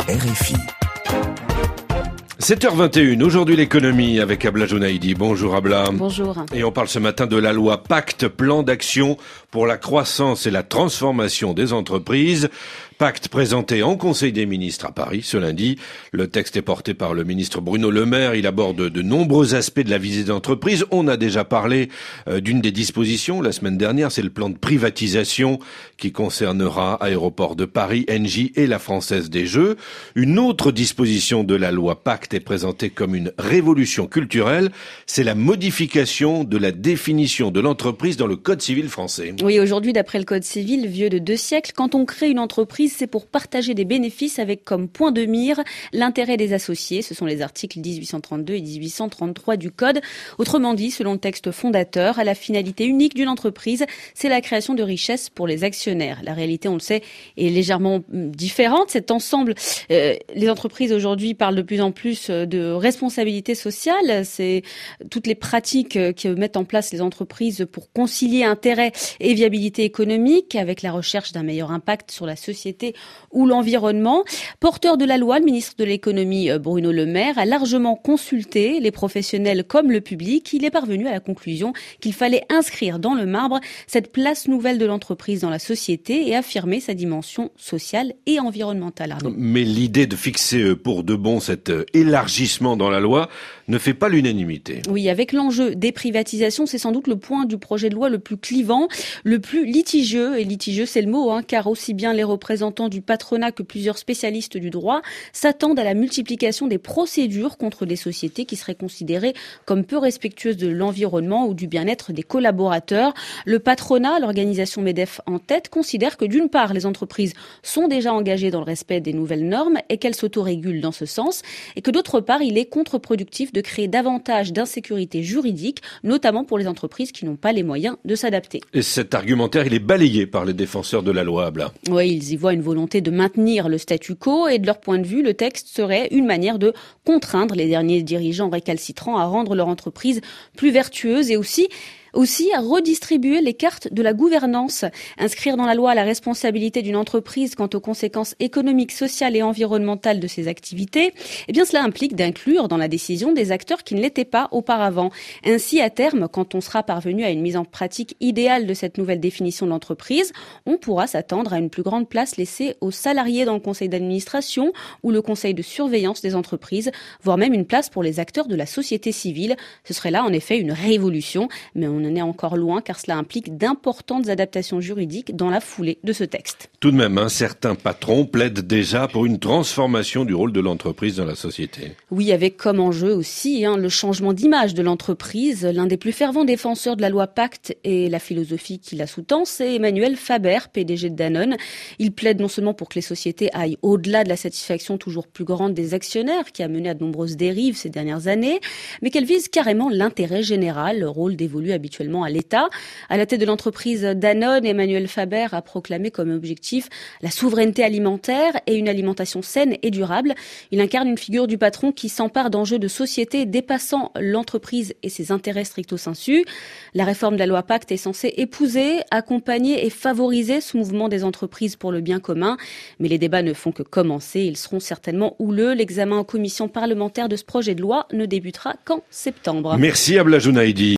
RFI. 7h21, aujourd'hui l'économie avec Abla Jounaïdi. Bonjour Abla. Bonjour. Et on parle ce matin de la loi Pacte, plan d'action pour la croissance et la transformation des entreprises. Pacte présenté en Conseil des ministres à Paris ce lundi. Le texte est porté par le ministre Bruno Le Maire. Il aborde de nombreux aspects de la visée d'entreprise. On a déjà parlé d'une des dispositions la semaine dernière. C'est le plan de privatisation qui concernera Aéroports de Paris, Engie et la Française des Jeux. Une autre disposition de la loi Pacte est présentée comme une révolution culturelle. C'est la modification de la définition de l'entreprise dans le Code civil français. Oui, aujourd'hui, d'après le Code civil, vieux de 2 siècles, quand on crée une entreprise, c'est pour partager des bénéfices avec comme point de mire l'intérêt des associés. Ce sont les articles 1832 et 1833 du Code. Autrement dit, selon le texte fondateur, la finalité unique d'une entreprise, c'est la création de richesses pour les actionnaires. La réalité, on le sait, est légèrement différente. Cet ensemble, les entreprises aujourd'hui parlent de plus en plus de responsabilité sociale. C'est toutes les pratiques que mettent en place les entreprises pour concilier intérêt et viabilité économique avec la recherche d'un meilleur impact sur la société ou l'environnement. Porteur de la loi, le ministre de l'économie Bruno Le Maire a largement consulté les professionnels comme le public. Il est parvenu à la conclusion qu'il fallait inscrire dans le marbre cette place nouvelle de l'entreprise dans la société et affirmer sa dimension sociale et environnementale. Mais l'idée de fixer pour de bon cet élargissement dans la loi ne fait pas l'unanimité. Oui, avec l'enjeu des privatisations, c'est sans doute le point du projet de loi le plus clivant, le plus litigieux. Et litigieux, c'est le mot, car aussi bien les représentants du patronat que plusieurs spécialistes du droit s'attendent à la multiplication des procédures contre des sociétés qui seraient considérées comme peu respectueuses de l'environnement ou du bien-être des collaborateurs. Le patronat, l'organisation MEDEF en tête, considère que d'une part, les entreprises sont déjà engagées dans le respect des nouvelles normes et qu'elles s'autorégulent dans ce sens, et que d'autre part, il est contre-productif de créer davantage d'insécurité juridique, notamment pour les entreprises qui n'ont pas les moyens de s'adapter. Et cet argumentaire, il est balayé par les défenseurs de la loi Abla. Oui, ils y voient une volonté de maintenir le statu quo et de leur point de vue, le texte serait une manière de contraindre les derniers dirigeants récalcitrants à rendre leur entreprise plus vertueuse et aussi à redistribuer les cartes de la gouvernance. Inscrire dans la loi la responsabilité d'une entreprise quant aux conséquences économiques, sociales et environnementales de ses activités, cela implique d'inclure dans la décision des acteurs qui ne l'étaient pas auparavant. Ainsi, à terme, quand on sera parvenu à une mise en pratique idéale de cette nouvelle définition de l'entreprise, on pourra s'attendre à une plus grande place laissée aux salariés dans le conseil d'administration ou le conseil de surveillance des entreprises, voire même une place pour les acteurs de la société civile. Ce serait là, en effet, une révolution, mais on en est encore loin car cela implique d'importantes adaptations juridiques dans la foulée de ce texte. Tout de même, certains patrons plaident déjà pour une transformation du rôle de l'entreprise dans la société. Oui, avec comme enjeu aussi le changement d'image de l'entreprise. L'un des plus fervents défenseurs de la loi Pacte et la philosophie qui la sous-tend, c'est Emmanuel Faber, PDG de Danone. Il plaide non seulement pour que les sociétés aillent au-delà de la satisfaction toujours plus grande des actionnaires qui a mené à de nombreuses dérives ces dernières années, mais qu'elle vise carrément l'intérêt général, le rôle dévolu habituellement à l'État. À la tête de l'entreprise Danone, Emmanuel Faber a proclamé comme objectif la souveraineté alimentaire et une alimentation saine et durable. Il incarne une figure du patron qui s'empare d'enjeux de société dépassant l'entreprise et ses intérêts stricto sensu. La réforme de la loi Pacte est censée épouser, accompagner et favoriser ce mouvement des entreprises pour le bien commun. Mais les débats ne font que commencer. Ils seront certainement houleux. L'examen en commission parlementaire de ce projet de loi ne débutera qu'en septembre. Merci Abla Jounaïdi.